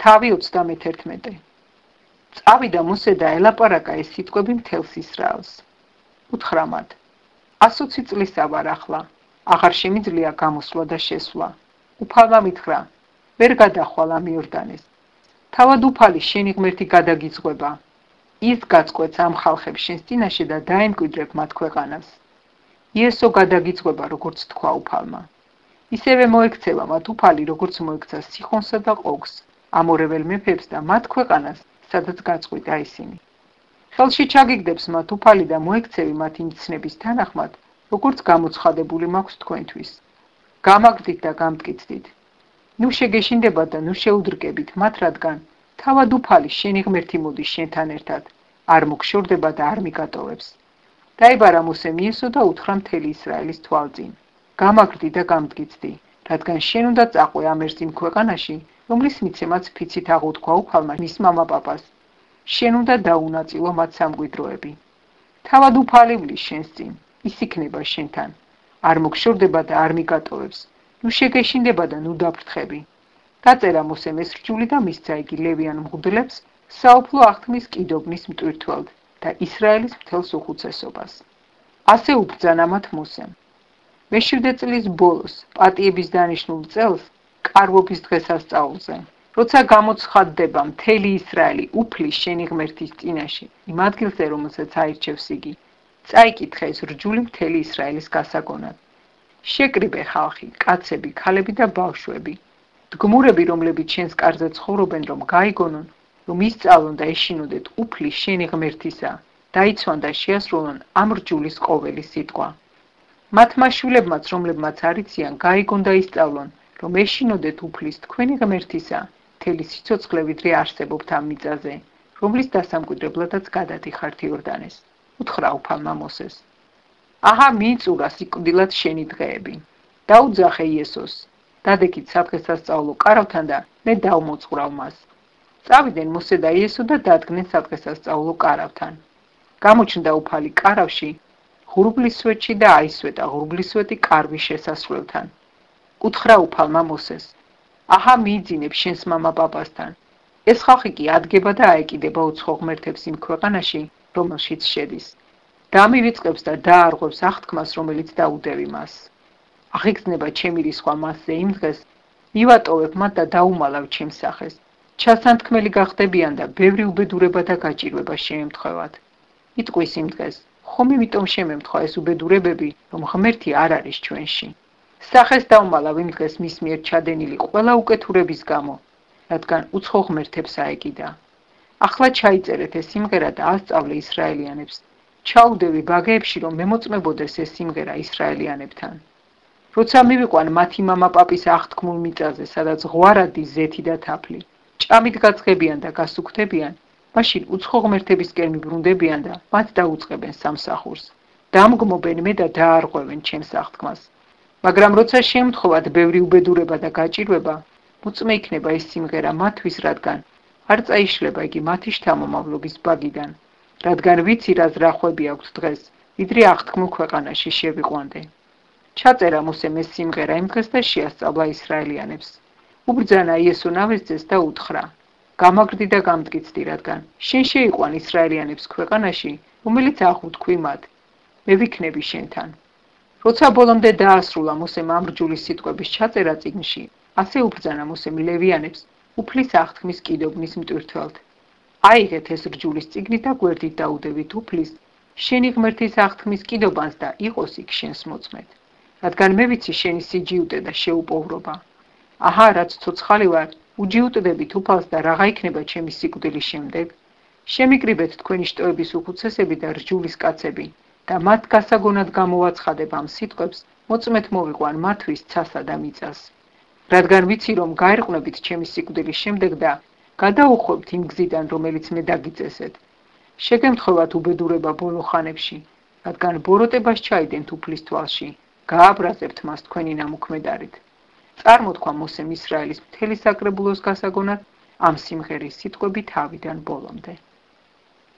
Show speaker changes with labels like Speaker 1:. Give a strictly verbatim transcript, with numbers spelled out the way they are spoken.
Speaker 1: თავი ოცდამეთერთმეტე. წავიდა მოსე და ელაპარაკა ეს სიტყვები მთელს ისრაელს. უთხრა მათ: ასოცი წლისა ვარ ახლა, აღარ შემიძლია გამოსვლა და შესვლა. უფალმა მითხრა: ვერ გადახვალ ამ იორდანეს. თავად უფალი შენი ღმერთი გადაგიძღვება. ის გაწყვეტს ამ ხალხებს შენს წინაშე და დაემკვიდრებ მათ ქვეყანას. იესო გადაგიძღვება, როგორც თქვა უფალმა. ისევე მოექცევა მათ უფალი, როგორც მოექცა სიხონსა და ყოფს, ამორეველ მეფებს და მათ ქვეყანას, სადაც გაწყვიტა ისინი. ხელში ჩაგიგდებს მათ უფალი და მოექცევი მათი მცნების თანახმად, როგორც გამოცხადებული მაქვს თქვენთვის. გამაგდით და გამტკიცდით. ნუ შეგეშინდებათ და ნუ შეუდრკებით მათ, რადგან თავად უფალი შენი ღმერთი მოდის შენთან ერთად, არ მოგშორდება და არ მიგატოვებს. დაიბარა მოსემ იესო და უთხრა მთელი ისრაელის თვალწინ. გამაგრდი და გამტკიცდი, რადგან შენ უნდა წაყვე ამ ერთიმ ქვეყანაში, რომლის მიცემაც ფიცით აღუთქვა უფალმა მის მამაპაპას. შენ უნდა დაუნაწილო მათ სამკვიდროები. თავად უფალი ვლის შენს წინ, ის იქნება შენთან, არ მოგშორდება და არ მიგატოვებს. ნუ შეგეშინდება და ნუ დაფრთხები. დაწერა მოსემ ეს რჯული და მისცა იგი ლევიან მღვდლებს საუფლო აღთქმის კიდობნის მტვირთველად და ისრაელის მთელს უხუცესობას. ასე უბრძანა მათ მოსემ. მეშვიდე წლის ბოლოს, პატიების დანიშნულ წელს, კარვობის დღესასწაულზე, როცა გამოცხადდება მთელი ისრაელი უფლის შენი ღმერთის წინაშე, იმ ადგილზე, რომელსაც აირჩევს იგი, წაიკითხე ეს რჯული მთელი ისრაელის გასაგონად. შეკრიბე ხალხი, კაცები, ქალები და ბავშვები, დგმურები, რომლებიც შენს კარზე ცხოვრობენ, რომ გაიგონონ, რომ ისწავლონ და ეშინოდეთ უფლის შენი ღმერთისა, დაიცვან და შეასრულონ ამ რჯულის ყოველი სიტყვა. მათმა შვილებმაც, რომლებმაც არიციან, გაიგონ და ისწავლონ, რომ ეშინოდეთ უფლის თქვენი ღმერთისა, მთელი სიცოცხლე ვიდრე არსებობთ ამ მიწაზე, რომლის დასამკვიდრებლადაც გადადიხართ იორდანეს. უთხრა უფალმა მოსეს: აჰა, მიიწურა სიკვდილად შენი დღეები. დაუძახე იესოს, დადექით სადღესასწაულო კარავთან და მე დავმოწყვრავ მას. წავიდნენ მოსე და იესო და დადგნენ სადღესასწაულო კარავთან. გამოჩნდა უფალი კარავში, ღრუბლის სვეტში და აისვეტა ღრუბლის სვეტი კარვის შესასვლელთან. უთხრა უფალმა მოსეს: აჰა, მიიძინებ შენს მამაპაპასთან. ეს ხალხი კი ადგება და აეკიდება უცხო ღმერთებს იმ ქვეყანაში, რომელშიც შედის. დამივიწყებს და დაარღვევს აღთქმას, რომელიც დაუდევი მას. აღიგზნება ჩემი რისხვა მასზე იმ დღეს, მივატოვებ მათ და დაუმალავ ჩემს სახეს. ჩასანთქმელი გახდებიან და ბევრი უბედურება და გაჭირვება შეემთხვევათ. იტყვის იმ დღეს: ხომ იმიტომ შემემთხვა ეს უბედურებები, რომ ღმერთი არ არის ჩვენში. სახეს დაუმალავ იმ დღეს მის მიერ ჩადენილი ყველა უკეთურების გამო, რადგან უცხო ღმერთებს აეკიდა. ახლა ჩაიწერეთ ეს სიმღერა და ასწავლე ისრაელიანებს. ჩაუდევი ბაგეებში, რომ მემოწმებოდეს ეს სიმღერა ისრაელიანებთან. როცა მივიყვან მათი მამაპაპის აღთქმულ მიწაზე, სადაც ღვარადი, ზეთი და თაფლი, ჭამით გაწყებიან და გასუქდებიან, მაშინ უცხო ღმერთებისკენ მიბრუნდებიან და მათ დაუწყებენ სამსახურს. დამგმობენ მე და დაარღვევენ ჩემს აღთქმას. მაგრამ როცა შემთხვევათ ბევრი უბედურება და გაჭირვება, მოწმე იქნება ეს სიმღერა მათთვის, რადგან არ წაიშლება იგი მათი შთამომავლობის ბაგიდან, რადგან ვიცი რა ზრახვები აქვთ დღეს, ვიდრე აღთქმულ ქვეყანაში შევიყვანდე. ჩაწერა მოსემ ეს სიმღერა იმ დღეს და შეასწავლა ისრაელიანებს. უბრძანა იესო ნავესძეს და უთხრა: გამაგრდი და გამტკიცდი, რადგან შენ შეიყვან ისრაელიანებს ქვეყანაში, რომელიც აღუთქვი მათ, მე ვიქნები შენთან. როცა ბოლომდე დაასრულა მოსემ ამ რჯულის სიტყვების ჩაწერა წიგნში, ასე უბრძანა მოსემ ლევიანებს უფლის აღთქმის კიდობნის მტვირთველად. აიღეთ ეს რჯულის წიგნი და გვერდით დაუდევით უფლის, შენი ღმერთის აღთქმის კიდობანს და იყოს იქ შენს მოწმედ. რადგან მე ვიცი შენი სიჯიუტე და შეუპოვრობა. აჰა, რაც ცოცხალი ვარ, უჯიუტდებით უფალს და რაღა იქნება ჩემი სიკვდილის შემდეგ. შემიკრიბეთ თქვენი შტოების უხუცესები და რჯულის კაცები და მათ გასაგონად გამოვაცხადებ ამ სიტყვებს, მოწმეთ მოვიყვან მათთვის ცასა და მიწას. რადგან ვიცი, რომ გაერყვნებით ჩემი სიკვდილის შემდეგ და გადაუხვევთ იმ გზიდან, რომელიც მე დაგიწესეთ. შეგემთხვევათ უბედურება ბოლო ხანებში, რადგან ბოროტებას ჩაიდენთ უფლის თვალში, გააბრაზებთ მას თქვენი ნამოქმედარით. წარმოთქვა მოსემ ისრაელის მთელი საკრებულოს გასაგონად ამ სიმღერის სიტყვები თავიდან ბოლომდე.